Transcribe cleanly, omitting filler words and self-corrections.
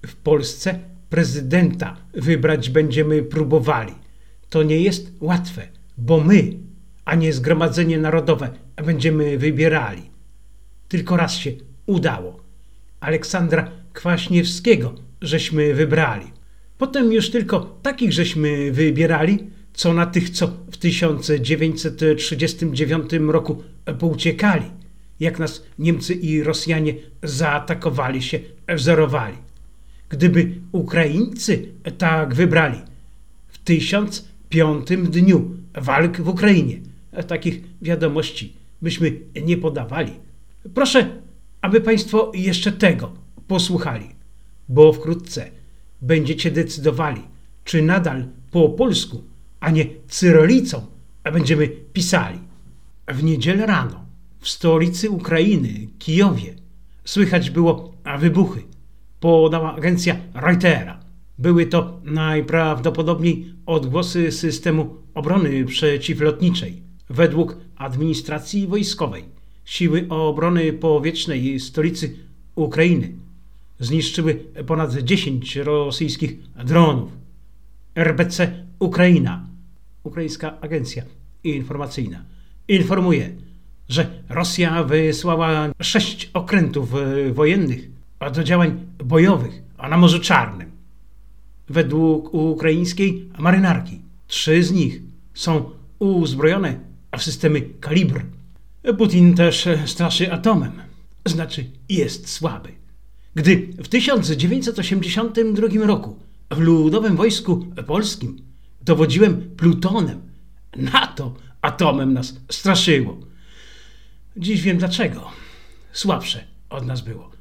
W Polsce prezydenta wybrać będziemy próbowali. To nie jest łatwe, bo my, a nie Zgromadzenie Narodowe, będziemy wybierali. Tylko raz się udało. Aleksandra Kwaśniewskiego żeśmy wybrali. Potem już tylko takich żeśmy wybierali, co na tych, co w 1939 roku pouciekali, jak nas Niemcy i Rosjanie zaatakowali, się wzorowali. Gdyby Ukraińcy tak wybrali w 1005 dniu walk w Ukrainie, takich wiadomości byśmy nie podawali. Proszę, aby Państwo jeszcze tego posłuchali, bo wkrótce będziecie decydowali, czy nadal po polsku, a nie cyrylicą będziemy pisali. W niedzielę rano w stolicy Ukrainy, Kijowie, słychać było wybuchy, podała agencja Reutera. Były to najprawdopodobniej odgłosy systemu obrony przeciwlotniczej. Według administracji wojskowej siły obrony powietrznej stolicy Ukrainy zniszczyły ponad 10 rosyjskich dronów. RBC Ukraina, Ukraińska Agencja Informacyjna, informuje, że Rosja wysłała 6 okrętów wojennych do działań bojowych na Morzu Czarnym. Według ukraińskiej marynarki 3 z nich są uzbrojone w systemy kalibr. Putin też straszy atomem, znaczy jest słaby. Gdy w 1982 roku w Ludowym Wojsku Polskim dowodziłem plutonem, NATO atomem nas straszyło. Dziś wiem dlaczego. Słabsze od nas było.